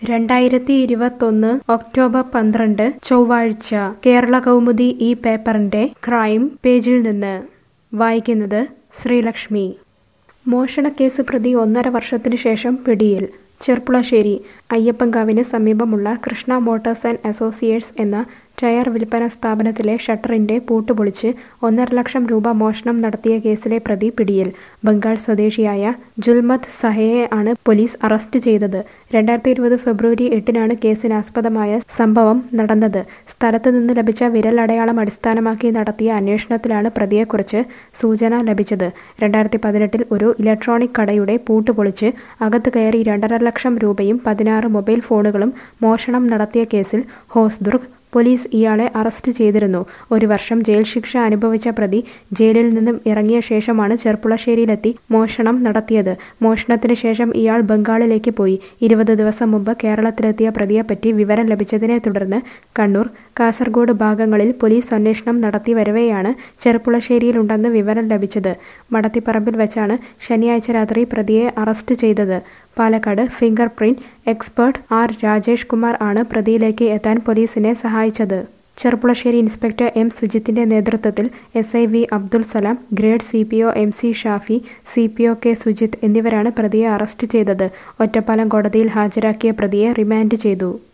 2021 October 12 ചൊവ്വാഴ്ച കേരള കൗമുദി ഈ പേപ്പറിന്റെ ക്രൈം പേജിൽ നിന്ന് വായിക്കുന്നത് ശ്രീലക്ഷ്മി. മോഷണക്കേസ് പ്രതി 1.5 വർഷത്തിനു ശേഷം പിടിയിൽ. ചെർപ്പുളശ്ശേരി അയ്യപ്പൻകാവിന് സമീപമുള്ള കൃഷ്ണ മോട്ടോഴ്സ് ആൻഡ് അസോസിയേറ്റ്സ് എന്ന ടയർ വിൽപ്പന സ്ഥാപനത്തിലെ ഷട്ടറിന്റെ പൂട്ട് പൊളിച്ച് 1.5 ലക്ഷം രൂപ മോഷണം നടത്തിയ കേസിലെ പ്രതി പിടിയിൽ. ബംഗാൾ സ്വദേശിയായ ജുൽമത്ത് സഹയെ ആണ് പോലീസ് അറസ്റ്റ് ചെയ്തത്. 2020 ഫെബ്രുവരി 8-നാണ് കേസിനാസ്പദമായ സംഭവം നടന്നത്. സ്ഥലത്ത് നിന്ന് ലഭിച്ച വിരലടയാളം അടിസ്ഥാനമാക്കി നടത്തിയ അന്വേഷണത്തിലാണ് പ്രതിയെക്കുറിച്ച് സൂചന ലഭിച്ചത്. 2018-ൽ ഒരു ഇലക്ട്രോണിക് കടയുടെ പൂട്ട് പൊളിച്ച് അകത്ത് കയറി 2.5 ലക്ഷം രൂപയും 16 മൊബൈൽ ഫോണുകളും മോഷണം നടത്തിയ കേസിൽ ഹോസ്ദുർഗ് പോലീസ് ഇയാളെ അറസ്റ്റ് ചെയ്തിരുന്നു. 1 വർഷം ജയിൽ ശിക്ഷ അനുഭവിച്ച പ്രതി ജയിലിൽ നിന്നും ഇറങ്ങിയ ശേഷമാണ് ചെർപ്പുളശ്ശേരിയിലെത്തി മോഷണം നടത്തിയത്. മോഷണത്തിന് ശേഷം ഇയാൾ ബംഗാളിലേക്ക് പോയി. 20 ദിവസം മുമ്പ് കേരളത്തിലെത്തിയ പ്രതിയെപ്പറ്റി വിവരം ലഭിച്ചതിനെ തുടർന്ന് കണ്ണൂർ, കാസർഗോഡ് ഭാഗങ്ങളിൽ പോലീസ് അന്വേഷണം നടത്തി വരവെയാണ് ചെർപ്പുളശ്ശേരിയിലുണ്ടെന്ന് വിവരം ലഭിച്ചത്. മടത്തിപ്പറമ്പിൽ വെച്ചാണ് ശനിയാഴ്ച രാത്രി പ്രതിയെ അറസ്റ്റ് ചെയ്തത്. Palakkad finger print expert R Rajesh Kumar ആണ് പ്രതിയിലേക്ക് എത്താൻ പോലീസിനെ സഹായിച്ചത്. ചെർപ്പുളശ്ശേരി ഇൻസ്പെക്ടർ എം സുജിത്തിന്റെ നേതൃത്വത്തിൽ SI V Abdul Salam, grade CPO MC Shafi, CPO K Sujith എന്നിവരാണ് പ്രതിയെ അറസ്റ്റ് ചെയ്തത്. ഒറ്റപ്പാലം കോടതിയിൽ ഹാജരാക്കിയ പ്രതിയെ റിമാൻഡ് ചെയ്തു.